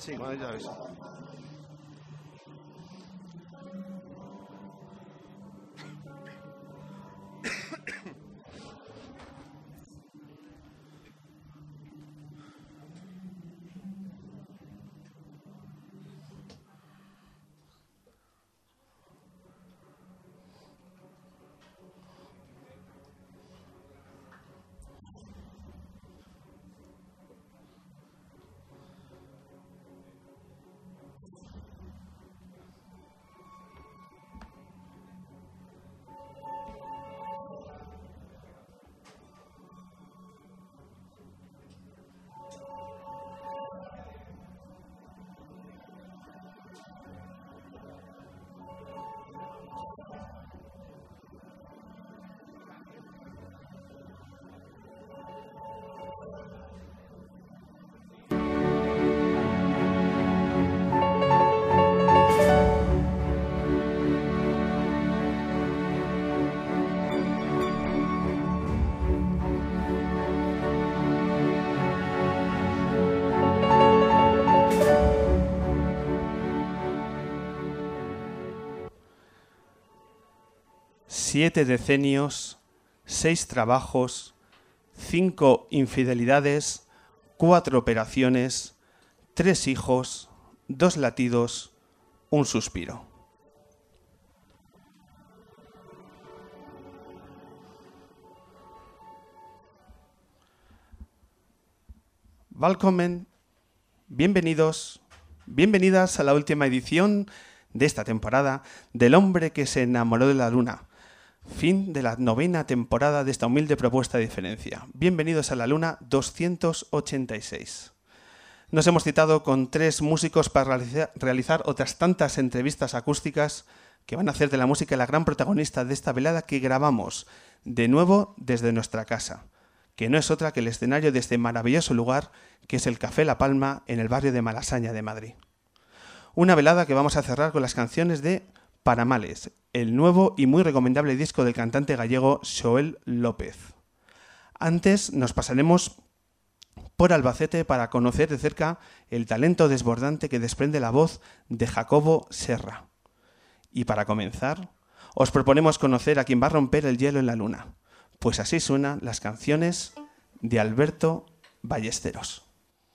Sí, cuando ya ves. Siete decenios, 6 trabajos, 5 infidelidades, 4 operaciones, 3 hijos, 2 latidos, un suspiro. Welcome, bienvenidos, bienvenidas a la última edición de esta temporada del hombre que se enamoró de la luna. Fin de la 9ª temporada de esta humilde propuesta de diferencia. Bienvenidos a la Luna 286. Nos hemos citado con 3 músicos para realizar otras tantas entrevistas acústicas que van a hacer de la música la gran protagonista de esta velada que grabamos de nuevo desde nuestra casa, que no es otra que el escenario de este maravilloso lugar que es el Café La Palma en el barrio de Malasaña de Madrid. Una velada que vamos a cerrar con las canciones de Paramales, el nuevo y muy recomendable disco del cantante gallego Xoel López. Antes nos pasaremos por Albacete para conocer de cerca el talento desbordante que desprende la voz de Jacobo Serra. Y para comenzar, os proponemos conocer a quien va a romper el hielo en la luna, pues así suenan las canciones de Alberto Ballesteros.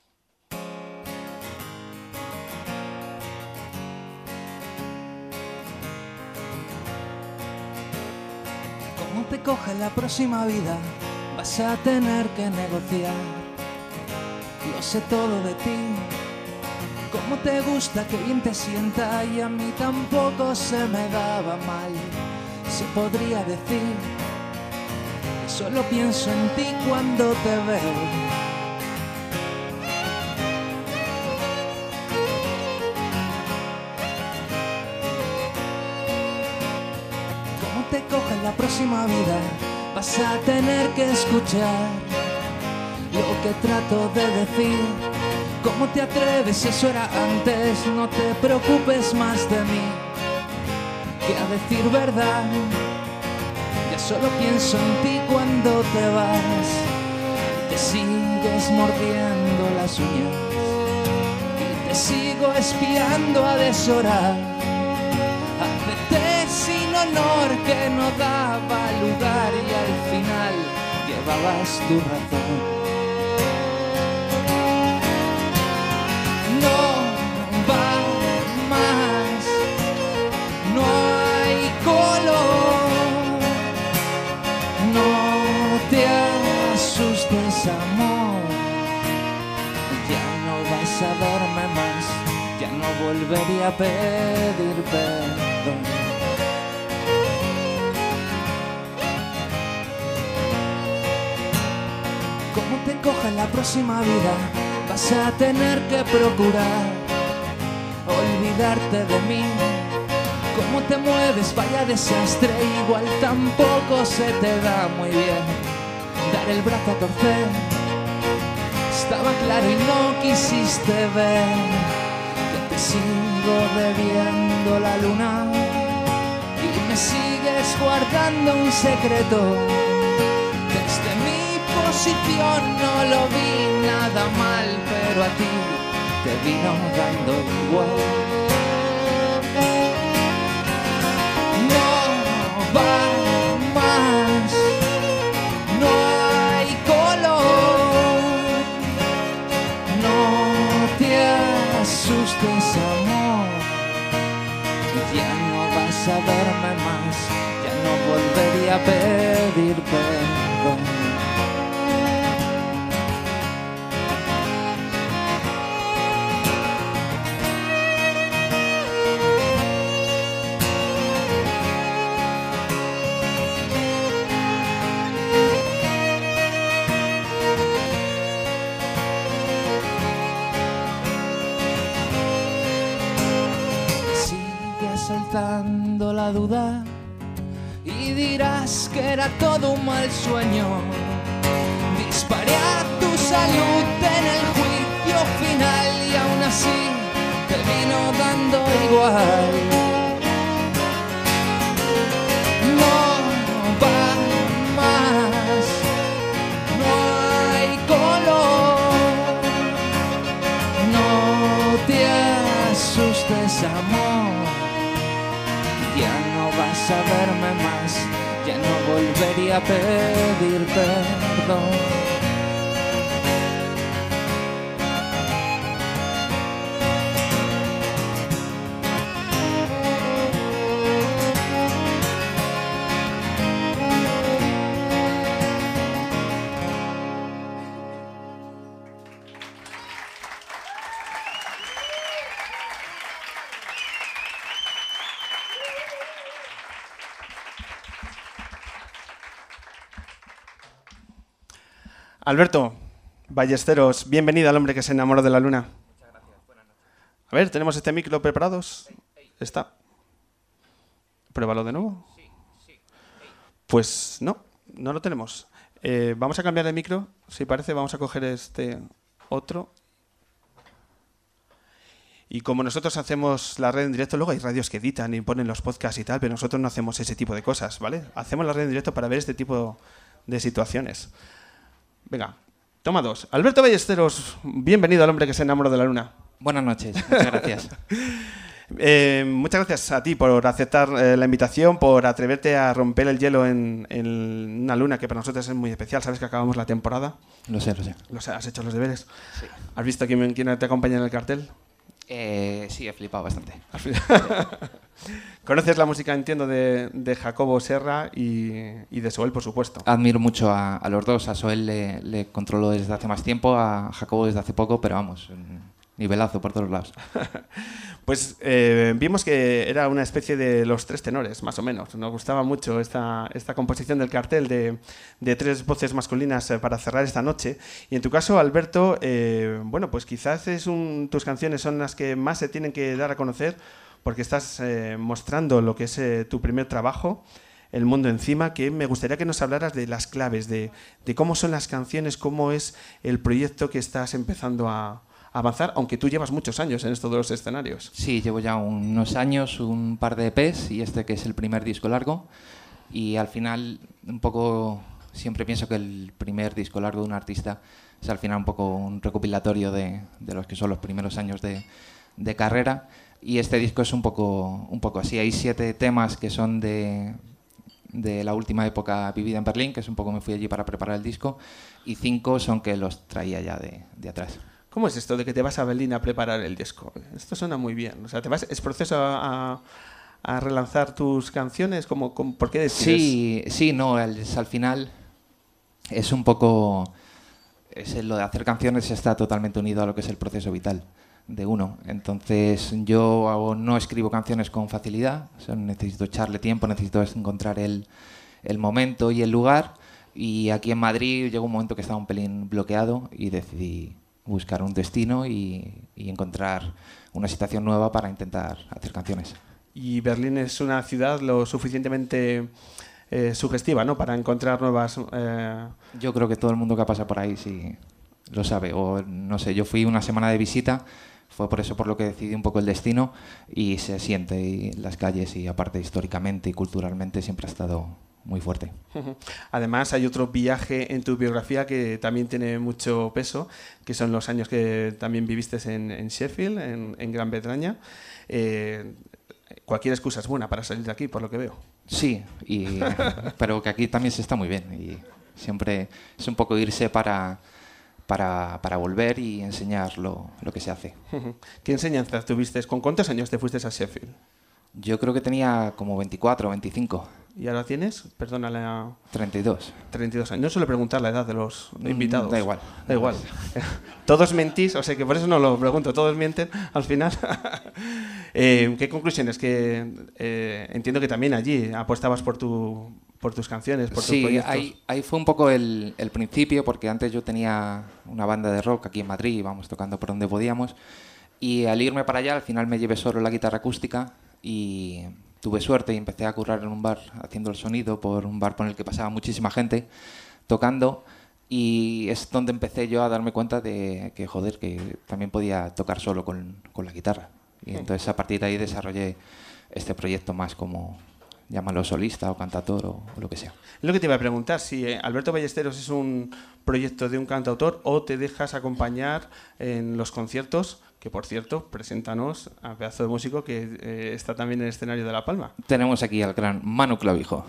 ¿Cómo te coge la próxima vida? Vas a tener que negociar. Lo sé todo de ti. Cómo te gusta, qué bien te sienta. Y a mí tampoco se me daba mal. Se podría decir que solo pienso en ti cuando te veo. Te coge la próxima vida, vas a tener que escuchar lo que trato de decir. ¿Cómo te atreves? Eso era antes. No te preocupes más de mí que a decir verdad. Ya solo pienso en ti cuando te vas. Te sigues mordiendo las uñas y te sigo espiando a deshora. Sin honor que no daba lugar y al final llevabas tu razón. No va más, no hay color. No te asustes, amor. Ya no vas a verme más, ya no volvería a pedir perdón. Como te coja la próxima vida, vas a tener que procurar olvidarte de mí. Cómo te mueves, vaya desastre, igual tampoco se te da muy bien dar el brazo a torcer. Estaba claro y no quisiste ver que te sigo debiendo la luna y me sigues guardando un secreto. Desde mi posición no lo vi nada mal, pero a ti te vino dando igual. No va más, no hay color, no te asustes, amor, ya no vas a verme más, ya no volvería a pedir perdón. Asaltando la duda y dirás que era todo un mal sueño. Disparé a tu salud en el juicio final y aún así te vino dando igual. No va más, no hay color, no te asustes, amor, ya no vas a verme más, ya no volvería a pedir perdón. Alberto Ballesteros, bienvenido al hombre que se enamoró de la luna. Muchas gracias, buenas noches. A ver, ¿tenemos este micro preparados? Está. Pruébalo de nuevo. Sí. Pues no lo tenemos. Vamos a cambiar el micro, si parece, vamos a coger este otro. Y como nosotros hacemos la red en directo, luego hay radios que editan y ponen los podcasts y tal, pero nosotros no hacemos ese tipo de cosas, ¿vale? Hacemos la red en directo para ver este tipo de situaciones. Venga, toma dos. Alberto Ballesteros, bienvenido al hombre que se enamoró de la luna. Buenas noches, muchas gracias. Muchas gracias a ti por aceptar la invitación, por atreverte a romper el hielo en una luna que para nosotros es muy especial. Sabes que acabamos la temporada. Lo sé. ¿Has hecho los deberes? Sí. ¿Has visto quién te acompaña en el cartel? Sí, he flipado bastante. ¿Conoces la música, entiendo, de Jacobo Serra y de Soel, por supuesto? Admiro mucho a los dos. A Soel le controlo desde hace más tiempo, a Jacobo desde hace poco, pero vamos, nivelazo por todos lados. Pues vimos que era una especie de los tres tenores, más o menos. Nos gustaba mucho esta composición del cartel de tres voces masculinas para cerrar esta noche. Y en tu caso, Alberto, bueno, pues quizás tus canciones son las que más se tienen que dar a conocer porque estás mostrando lo que es tu primer trabajo, El mundo encima, que me gustaría que nos hablaras de las claves, de cómo son las canciones, cómo es el proyecto que estás empezando a avanzar, aunque tú llevas muchos años en estos dos escenarios. Sí, llevo ya unos años, un par de EPs y este que es el primer disco largo. Y al final, un poco, siempre pienso que el primer disco largo de un artista es al final un poco un recopilatorio de los que son los primeros años de carrera. Y este disco es un poco así. Hay 7 temas que son de la última época vivida en Berlín, que es un poco me fui allí para preparar el disco, y 5 son que los traía ya de atrás. ¿Cómo es esto de que te vas a Berlín a preparar el disco? Esto suena muy bien. O sea, ¿es proceso a relanzar tus canciones? ¿Por qué decides? Sí, no, al final es un poco... lo de hacer canciones está totalmente unido a lo que es el proceso vital de uno. Entonces yo no escribo canciones con facilidad, o sea, necesito echarle tiempo, necesito encontrar el momento y el lugar. Y aquí en Madrid llegó un momento que estaba un pelín bloqueado y decidí buscar un destino y encontrar una situación nueva para intentar hacer canciones. Y Berlín es una ciudad lo suficientemente sugestiva, ¿no?, para encontrar nuevas... Yo creo que todo el mundo que pasa por ahí sí lo sabe. O no sé, yo fui una semana de visita, fue por eso por lo que decidí un poco el destino, y se siente y las calles, y aparte históricamente y culturalmente siempre ha estado muy fuerte. Además, hay otro viaje en tu biografía que también tiene mucho peso, que son los años que también viviste en Sheffield, en Gran Bretaña. Cualquier excusa es buena para salir de aquí, por lo que veo. Sí, pero que aquí también se está muy bien y siempre es un poco irse para volver y enseñar lo que se hace. ¿Qué enseñanzas tuviste? ¿Con cuántos años te fuiste a Sheffield? Yo creo que tenía como 24 o 25. ¿Y ahora tienes? Perdona la... 32. 32 años. No suelo preguntar la edad de los invitados. Da igual. Da igual. Todos mentís, o sea que por eso no lo pregunto. Todos mienten al final. ¿Qué conclusiones? Que entiendo que también allí apostabas por tus canciones, por tus proyectos. Sí, ahí fue un poco el principio, porque antes yo tenía una banda de rock aquí en Madrid, íbamos tocando por donde podíamos, y al irme para allá al final me llevé solo la guitarra acústica y tuve suerte y empecé a currar en un bar haciendo el sonido, por un bar por el que pasaba muchísima gente tocando, y es donde empecé yo a darme cuenta de que, joder, que también podía tocar solo con la guitarra. Y entonces a partir de ahí desarrollé este proyecto más como, llámalo solista o cantautor o lo que sea. Es lo que te iba a preguntar, si Alberto Ballesteros es un proyecto de un cantautor o te dejas acompañar en los conciertos, que por cierto, preséntanos a pedazo de músico que está también en el escenario de La Palma. Tenemos aquí al gran Manu Clavijo.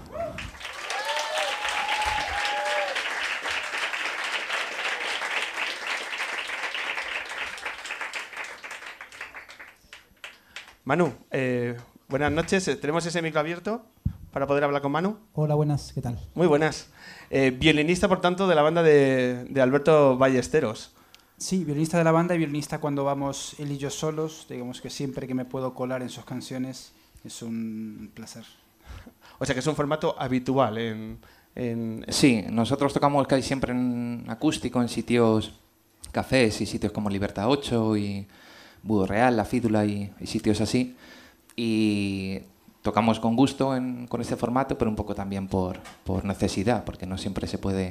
Manu, buenas noches. ¿Tenemos ese micro abierto para poder hablar con Manu? Hola, buenas. ¿Qué tal? Muy buenas. Violinista, por tanto, de la banda de Alberto Ballesteros. Sí, violinista de la banda y violinista cuando vamos él y yo solos. Digamos que siempre que me puedo colar en sus canciones es un placer. O sea que es un formato habitual Sí, nosotros tocamos casi siempre en acústico, en sitios, cafés y sitios como Libertad 8 y Budo Real, La Fídula y sitios así. Y tocamos con gusto con este formato, pero un poco también por necesidad, porque no siempre se puede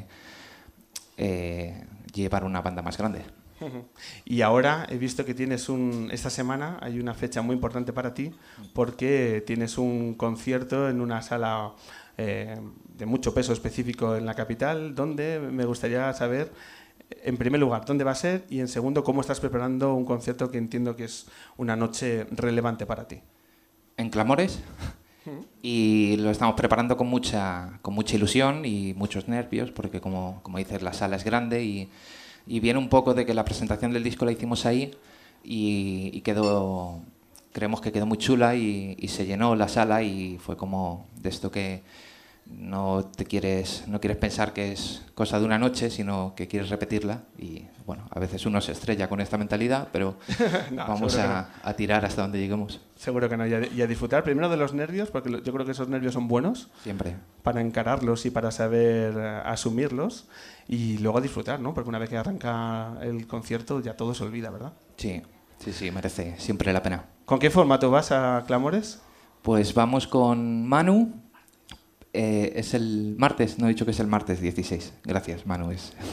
llevar una banda más grande. Y ahora he visto que tienes esta semana hay una fecha muy importante para ti, porque tienes un concierto en una sala de mucho peso específico en la capital, donde me gustaría saber, en primer lugar, dónde va a ser, y en segundo, cómo estás preparando un concierto que entiendo que es una noche relevante para ti. En Clamores, y lo estamos preparando con mucha ilusión y muchos nervios, porque como dices, la sala es grande y viene un poco de que la presentación del disco la hicimos ahí y creemos que quedó muy chula y se llenó la sala, y fue como de esto que no quieres pensar que es cosa de una noche, sino que quieres repetirla. Y bueno, a veces uno se estrella con esta mentalidad, pero no, vamos a tirar hasta donde lleguemos. Seguro que no, y a disfrutar primero de los nervios, porque yo creo que esos nervios son buenos. Siempre. Para encararlos y para saber asumirlos, y luego a disfrutar, ¿no? Porque una vez que arranca el concierto ya todo se olvida, ¿verdad? Sí, merece siempre la pena. ¿Con qué formato vas a Clamores? Pues vamos con Manu. Es el martes, no he dicho que es el martes 16. Gracias, Manu.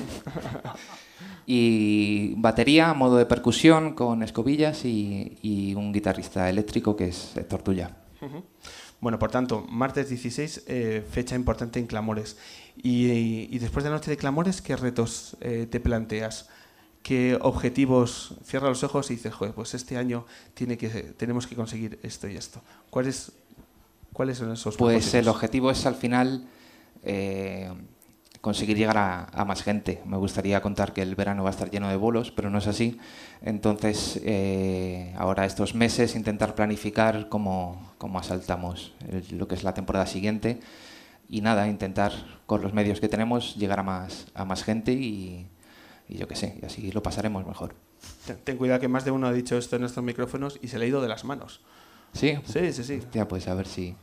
Y batería, modo de percusión con escobillas y un guitarrista eléctrico que es Héctor Tuya. Bueno, por tanto, martes 16, fecha importante en Clamores. Y después de la noche de Clamores, ¿qué retos te planteas? ¿Qué objetivos? Cierra los ojos y dices, joder, pues este año tenemos que conseguir esto y esto. ¿Cuáles son esos Pues propósitos? el objetivo es al final conseguir llegar a más gente. Me gustaría contar que el verano va a estar lleno de bolos, pero no es así. Entonces, ahora estos meses intentar planificar cómo asaltamos lo que es la temporada siguiente, y nada, intentar con los medios que tenemos llegar a más gente y yo qué sé, y así lo pasaremos mejor. Ten cuidado, que más de uno ha dicho esto en estos micrófonos y se le ha ido de las manos. ¿Sí? Sí. Ya, pues a ver si...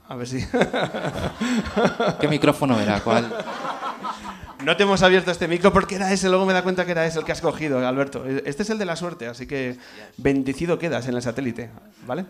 ¿Qué micrófono era? ¿Cuál? No te hemos abierto este micro porque era ese, luego me da cuenta que era ese el que has cogido, Alberto. Este es el de la suerte, así que bendecido quedas en el satélite, ¿vale?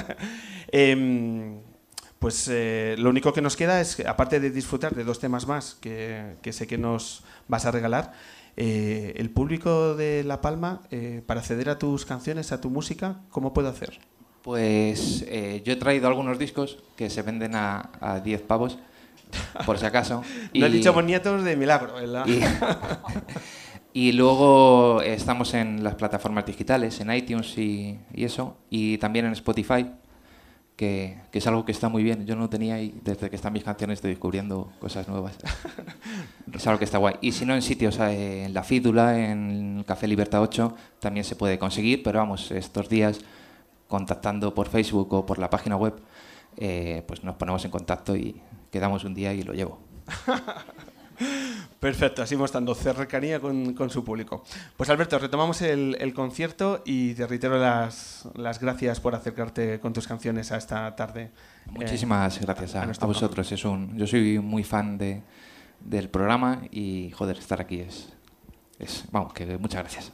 Pues lo único que nos queda es, aparte de disfrutar de dos temas más que sé que nos vas a regalar, el público de La Palma, para acceder a tus canciones, a tu música, ¿cómo puede hacer? Pues yo he traído algunos discos que se venden a 10 pavos por si acaso. No has dicho boniatos de milagro, ¿verdad? Y luego estamos en las plataformas digitales, en iTunes y eso, y también en Spotify, que es algo que está muy bien. Yo no tenía, y desde que están mis canciones estoy descubriendo cosas nuevas. Es algo que está guay. Y si no, en sitios, en La Fídula, en Café Libertad 8, también se puede conseguir, pero vamos, estos días contactando por Facebook o por la página web, pues nos ponemos en contacto y quedamos un día y lo llevo. Perfecto, así mostrando cercanía con su público. Pues Alberto, retomamos el concierto y te reitero las gracias por acercarte con tus canciones a esta tarde. Muchísimas gracias a vosotros. Yo soy muy fan del programa y, joder, estar aquí vamos, que muchas gracias.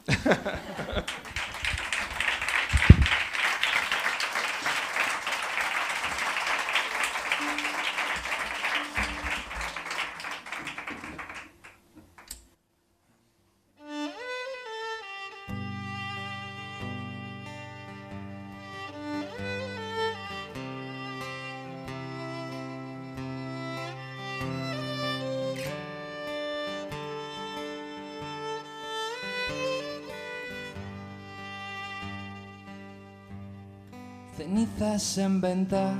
Cenizas en venta,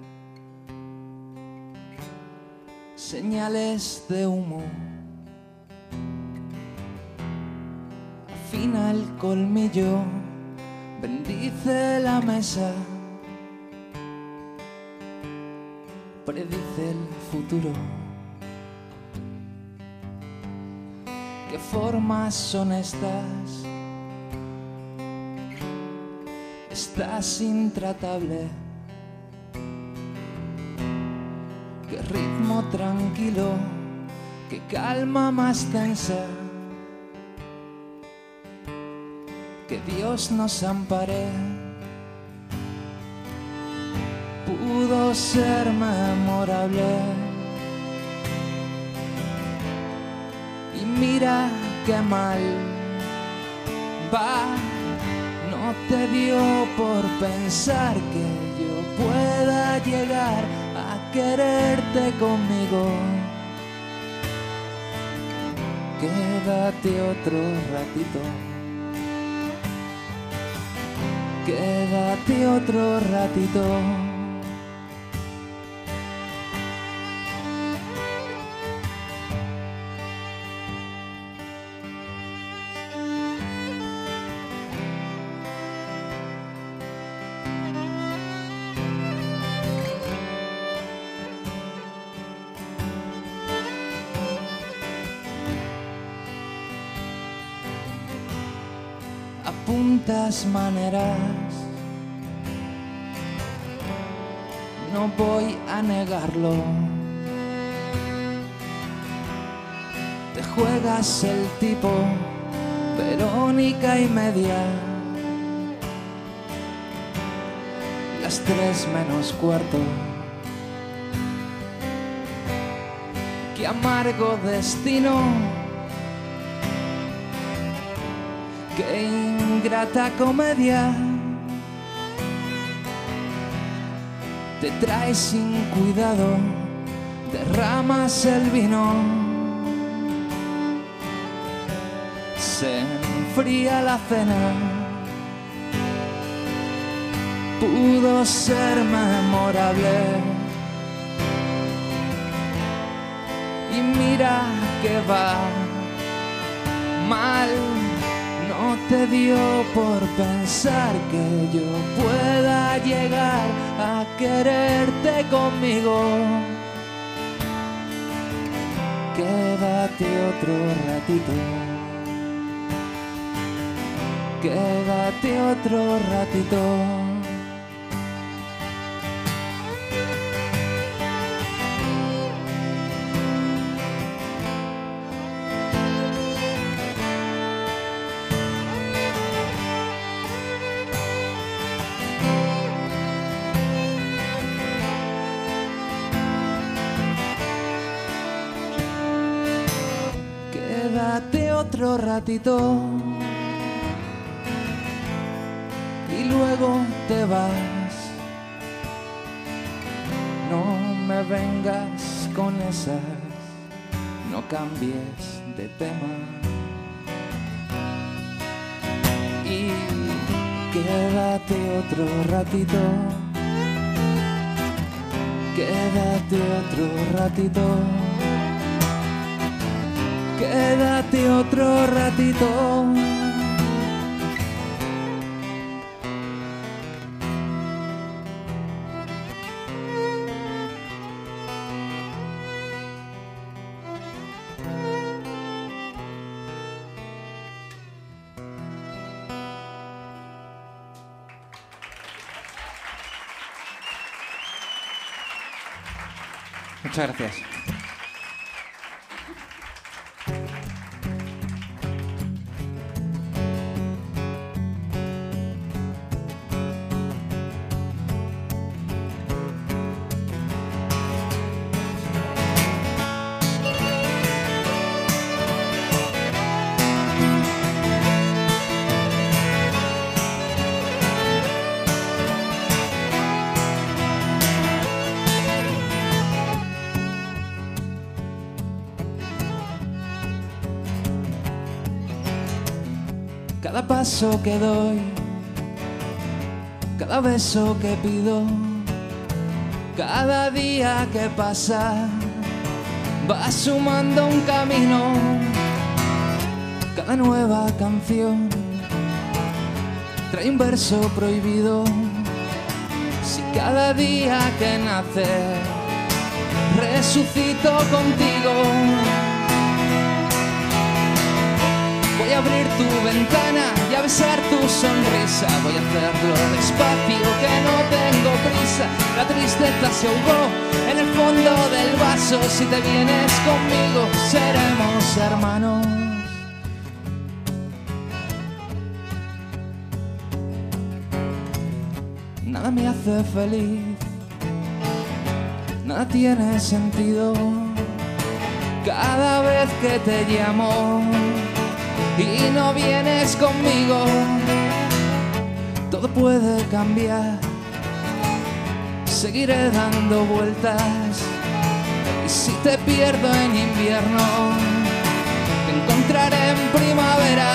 señales de humo, afina el colmillo, bendice la mesa, predice el futuro. ¿Qué formas son estas? Estás intratable. Qué ritmo tranquilo, qué calma más tensa. Que Dios nos ampare. Pudo ser memorable. Y mira qué mal va. No te dio por pensar que yo pueda llegar a quererte conmigo. Quédate otro ratito. Quédate otro ratito. Apuntas maneras, no voy a negarlo. Te juegas el tipo Verónica y media, las 3 menos cuarto. Qué amargo destino, qué ingrata comedia. Te traes sin cuidado, derramas el vino. Se enfría la cena. Pudo ser memorable. Y mira que va mal. No te dio por pensar que yo pueda llegar a quererte conmigo. Quédate otro ratito. Quédate otro ratito. Quédate otro ratito y luego te vas. No me vengas con esas, no cambies de tema. Y quédate otro ratito, quédate otro ratito, quédate otro ratito. Muchas gracias. Cada paso que doy, cada beso que pido, cada día que pasa, va sumando un camino. Cada nueva canción trae un verso prohibido. Si cada día que nace resucito contigo, voy a abrir tu ventana y a besar tu sonrisa. Voy a hacerlo despacio, que no tengo prisa. La tristeza se ahogó en el fondo del vaso. Si te vienes conmigo, seremos hermanos. Nada me hace feliz, nada tiene sentido. Cada vez que te llamo y no vienes conmigo, todo puede cambiar. Seguiré dando vueltas, y si te pierdo en invierno, te encontraré en primavera.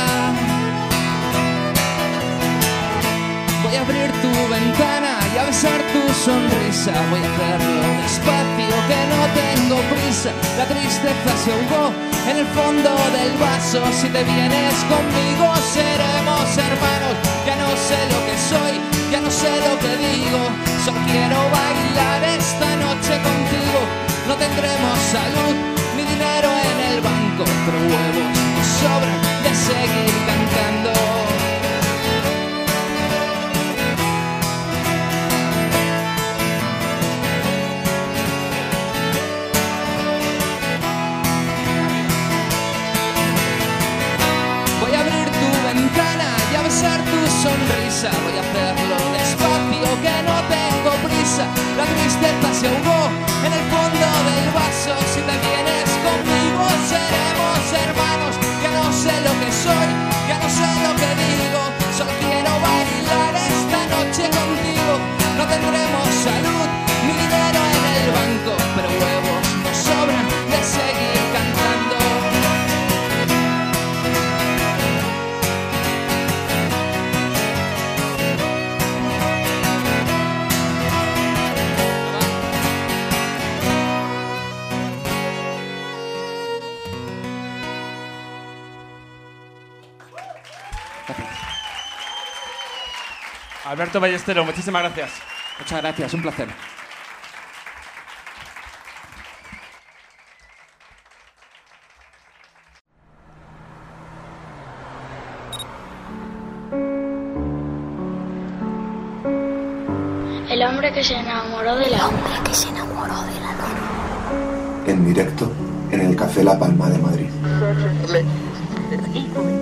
Voy a abrir tu ventana y a besar tu sonrisa. Voy a hacerlo despacio, que no tengo prisa. La tristeza se ahogó en el fondo del vaso. Si te vienes conmigo, seremos hermanos. Ya no sé lo que soy, ya no sé lo que digo. Solo quiero bailar esta noche contigo. No tendremos salud ni dinero en el banco, pero huevos nos sobran de seguir cantando. Y a besar tu sonrisa, voy a hacerlo despacio, que no tengo prisa. La tristeza se ahogó en el fondo del vaso. Si te vienes conmigo, seremos hermanos. Ya no sé lo que soy, ya no sé lo que digo. Solo quiero bailar esta noche contigo. No tendremos salud ni dinero en el banco, pero huevos nos sobran de seguir cantando. Alberto Ballestero, muchísimas gracias. Muchas gracias, un placer. El hombre que se enamoró de la luna. En directo en el Café La Palma de Madrid.